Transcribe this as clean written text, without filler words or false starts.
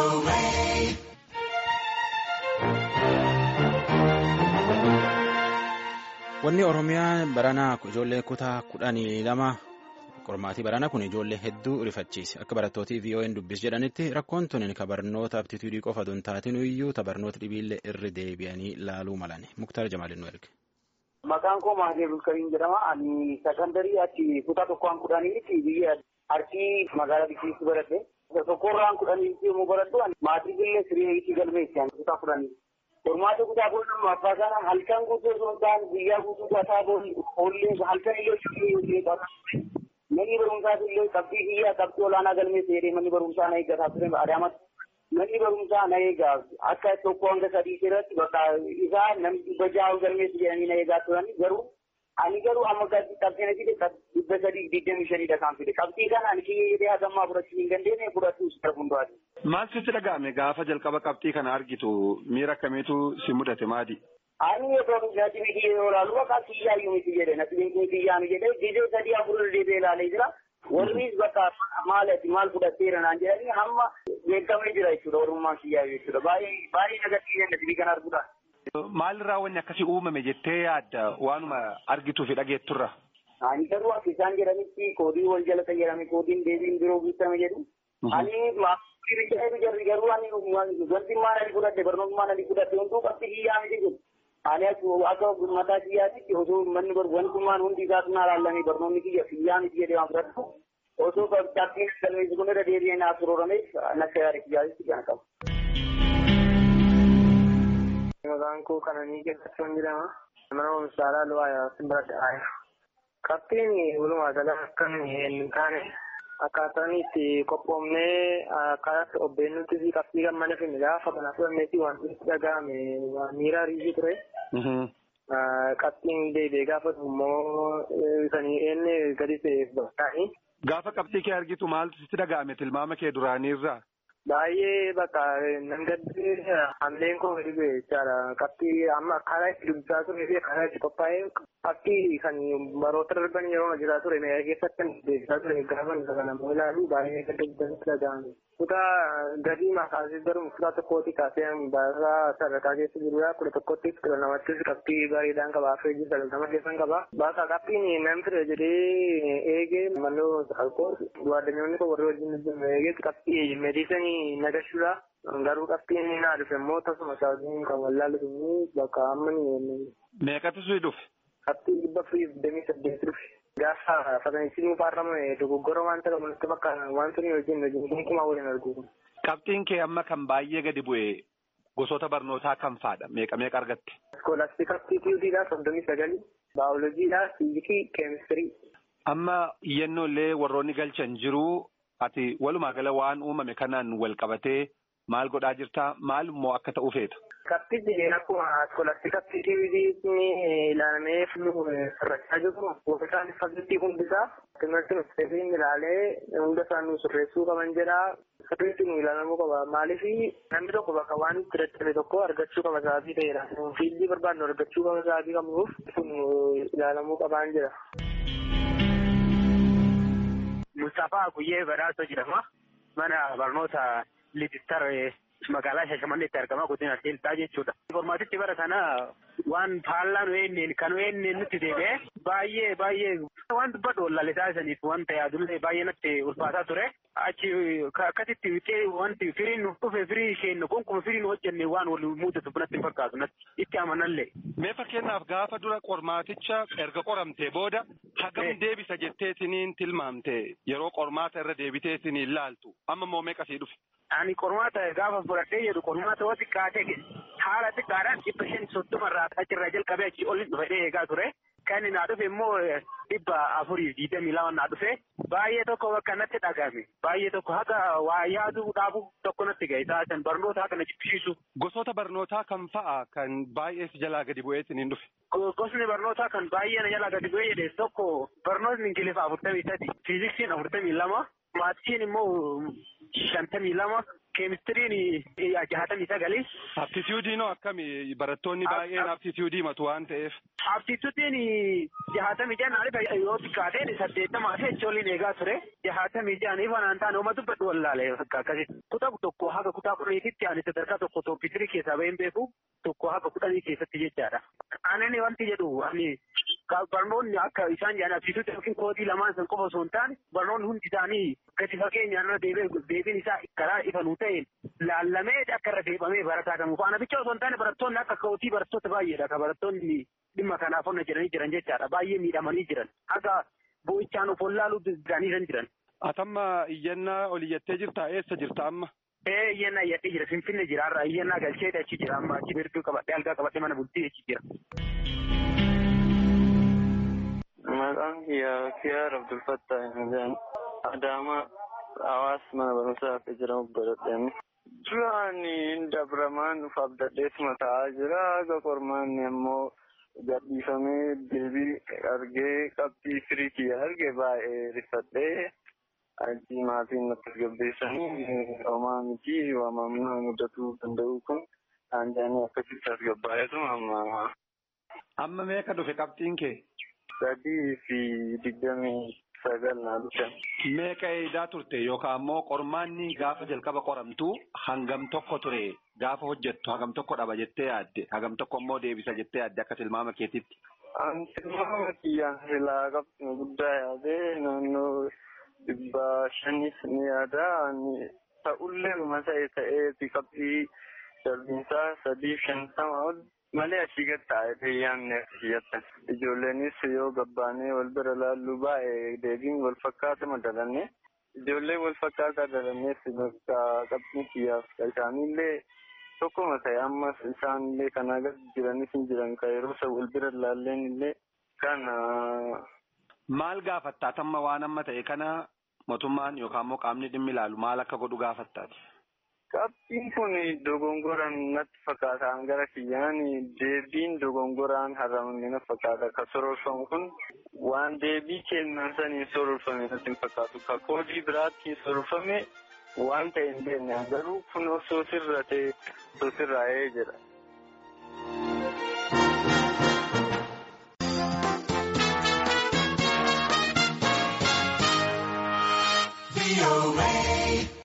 Wanni Oromiyaa baranaa ijoollee kutaa 12 qormaatii baranaa kun ijoollee hedduu rifachiise. Akka barattootii VON dubbis jedhanitti rakkoon tuni ka barnoota aptituudii qofa don taatin iyyuu tabarnoota dhibiillee irri deebi'anii laaluu malan. Muktaar Jamaalin nu erge. Maqaan koo Maadee Bulkariin jedhama. Ani sekondarii achi kutaa 10 biyya Arsii magaalaa Bikkiitti baradhe. Tokkorraan 10 yommuu baradhu maatirikillee siree galmeessan kutaa 10. Qormaata kutaa 10 abbaa kana halkan guutuu osoo ta'an guyyaa guutuu tasaa boollee halkan illee manni barumsaas illee qabxii biyyaa qabxii olaanaa galmeessa jedhee manni barumsaa na eeggataa ture Adaamatti. Manni barumsaa na eegaa akka tokko hanga sadii irratti bakka isaa namni 600 galmeessa jedhanii na eegaa turan ani garuu amma qabxii na fide 325 kan fide qabxii kana ani kiyyee jedhee hagammaa fudhachuu hin dandeenye fudhachuus darbuundaati. Maal sitti dhaga'ame gaafa jalqaba qabxii kana argitu miira akkamiitu si mudate maali? Ani yeroo natti miti yeroo laalu bakka kiyyaayyuu miti jedhe natti miti kiyyaami jedhe gizee 3-4 deebee ilaalee jira. Warris bakka maal fudhatteera naan jedhanii hamma beekamee jira jechuudha orummaan kiyyaayyuu jechuudha. Baay'ee nagatti natti kan arguudha. Maalirraa wanni akkasii uumame jettee yaadda waanuma argituu fi dhageetturra? Ani garuu akka isaan jedhanitti koodii wal jala fayyadame koodiin deebiin biroo guutame jedhu. Ani jarri garuu ani wanti maal fudhadhe barnoota maal fudhadhe hunduu qabxii kiyyaami jedhu. Ani akka mataa kiyyaatitti osoo manni wantummaan hundi isaatu naa laallamee barnoonni kiyya kiyyaami jedhee waan fudhadhu osoo qabxiin galmeessu kun irra deebi'ee naaf suroorameef natti yaada kiyyaatitti kana qaba. Maqaan koo Kananii keessatti waan jedhama. Mana oomishaalee Luwaayaa Simbirratti qabxiin walumaa gala akka hin taane akkaataan itti qophoomnee akkaataa obbeennutti fi qabxii gammana finne gaafa kana fudhanneetti wanti itti dhaga'ame miira riizii ture. Qabxiin deebi'ee gaafa immoo sanii enne gadi ta'eef bakkaa'e. Gaafa qabxii kee argitu maaltu sitti dhaga'ame tilmaama kee duraaniirraa? Baay'ee bakka nan gaddee hamleen koo gadi bu'e jechaadha. Qabxii amma akkaataa itti dubbisaa turee fi akkaataa itti qophaa'ee qabxii kan baroota darban yeroo jiraa ture meeshaa keessatti kan deebisaa ture gaafa kana ilaalu baay'ee gadda guddatti dhaga'ame. Kutaa gadii makaasii garuu kutaa tokkooti kaasee baasaa sadarkaa keessa jirudha. 11ttis 12ttis qabxii gaariidhaan qaba. Afreejii 90 keessan qaba. Bakka qabxiin nan fire jedhee eegee malloo alkool guwaaddanyoonni koo warri wajjin eegee qabxii meediisanii nagashuudha. Garuu qabxiin naa dhufe immoo tasuma saasiin kan wallaalu bakka amma ni. Meeqatu sii dhufe? Qabxii 428 dhufe. Gaafa fatanisiin faarrame dogoggora waan ta'eef mul'atu bakka waan sun wajjin gonkumaa waliin argu. Qabxiin kee amma kan baay'ee gadi bu'e gosoota barnootaa kam faadha? Meeqa argatte? Iskoolaastii aptituudiidhaa 39, baayoloojiidhaa, fiizikii, keemistirii. Amma iyyannoolee warroonni galchan jiru ati walumaa gala waan uumame kanaan wal qabatee maal godhaa jirtaa? Maal immoo akka ta'u feeta? Qabxiin akkuma iskoolaastii aptituudiitti ilaalamee sirrachaa jiru gosotaan fakkii hundisaa timirti nuffeefiin ilaalee hunda isaan nu sirreessuu qaban jedha. Sirriitti nu ilaalamuu qaba. Maaliif namni tokko bakka waan itti dadhabe tokko argachuu qaba sa'aatii ta'edha. Fiildii barbaadnu argachuu qaba sa'aatii qabnuuf kun ilaalamuu qabaan jedha. Mustafaa Guyyee Badhaasoo jedhama. Mana barnoota Litistar magaalaa Shaashamanneetti argama godina Ardeeltaa jechuudha. Qormaatichi bara kana waan faallaan kan nutti deebi'ee baay'ee waan dubbadhu lalisaa isaniif wanta yaadullee baay'ee natti ulfaataa ture. Achi akkasitti wixee wanti firiin nuuf dhufe firii kennu kun firiin hojjenne waan wal mudatu natti fakkaatu natti itti amanallee. Mee fakkeenyaaf gaafa dura qormaaticha erga qoramtee booda hagam deebisa jetteetiniin tilmaamte yeroo qormaata irra deebiteetiniin ilaaltu amma moo meeqa sii dhufe? Ani qormaata gaafa fudhadhee jedhu qormaata waan xiqqaatee haala xiqqaadhaan 530 irraa achirraa jalqabee achi ol dhufee eegaa ture. Kan naa dhufe immoo 422 naa dhufe baay'ee tokko bakka natti dhagahame baay'ee tokko haga waa yaaduu dhaabu tokko natti ga'e taasisan barnoota haga na jibbisiisu. Gosoota barnootaa kam fa'a kan baay'ee si jalaa gadi bu'eetiin hin dhufe? Gosni barnootaa kan baay'ee na jalaa gadi bu'ee jedhe tokko barnootni Ingiliffaa 43, Fiiziksiin 42, Maatisiin immoo 52, keemistiriin 69. Aptituudiinoo akkami barattoonni baay'een aptituudii matu waan ta'eef. Aptituudiin 66 yoo xiqqaate 80 jechooliin eegaa ture 66 fanaan taane uma dubbadhu wallaalee akkasii kutaa tokko haga kutaa 10tti ani sadarkaa tokko tooppiitirii keessaa baheen beeku tokko haga 10 keessatti jechaadha. Ani wanti jedhu ani barnoonni akka isaan jedhan aptituutii yookiin koodii lamaan san qofa osoo hin taane barnoonni hundi isaanii gadi fageenyaan irra deebiin isaa karaa ifanuu ta'een laallamee akka irra deebamee barataa kan faana bicha osoo hin taane barattoonni akka kootii barattoota baay'eedha kan barattoonni dhimma kanaaf onna jedhanii jiran jechaadha baay'ee miidhamanii jiran akka boo'ichaan of wallaaluu danda'anii jiran. Atamma iyyannaa ol iyyattee jirtaa eessa jirta amma? Iyyannaa iyyadhee jira Finfinnee jira har'a iyyannaa galchee achi jira amma achi birduu qabadhee algaa qabadhee mana bultii achi jira. Maqaan kiyyaa Abdul Fattah Injaan Adaamaa hawaas mana barumsaa akka jedhamu baradheen duraan dabramaan nuuf abdadheetuma ta'aa jira aga qormaanni ammoo gadhiifamee deebii argee qabxii firiitii arge baay'ee rifadhee achi maatiin natti tasgabbeessanii homaa miti waamamnaa mudatuu danda'u kun aanjaanii akkasitti tasgabbaa'eetu amma. Amma meeqa dhufe qabxiin kee? 329 naa dhufe. Meeqa eedaa turte yookaan ammoo qormaanni gaafa jalqaba qoramtu hangam tokko ture gaafa hojjettu hangam tokko dhaba jettee yaadde hangam tokko ammoo deebisa jettee yaadde akka tilmaama keetitti. Tilmaama kiyyaan silaa qabxii guddaa yaadee naannoo 500 ni yaada ta'ullee ta'ee qabxii darbiinsaa 350 malee achii gad taa'ee yaanne akkasiyyattan ijoolleenis yoo gabbaanee wal bira laallu baay'ee deebiin wal fakkaata madalanne ijoollee wal fakkaataa dalannees qabxii kiyyaaf isaaniillee tokkuma ta'e ammas isaanillee kanaa gad jiranis hin jiran ka yeroo isa wal bira laalleen illee kana. Maal gaafattaa tamma waan amma ta'e kana mootummaan yookaan immoo qaamni dhimmi ilaalu maal akka godhu gaafattaati? Qabxiin kun dogongoraan natti fakkaata gara kiyyaan deebiin dogongoraan haramame natti fakkaata ka sororfamu kun waan deebii kennan saniin sororfame natti hin fakkaatu ka koodii biraatti sororfame waan ta'e hin beekne garuu kun osoo sirraa'ee jira.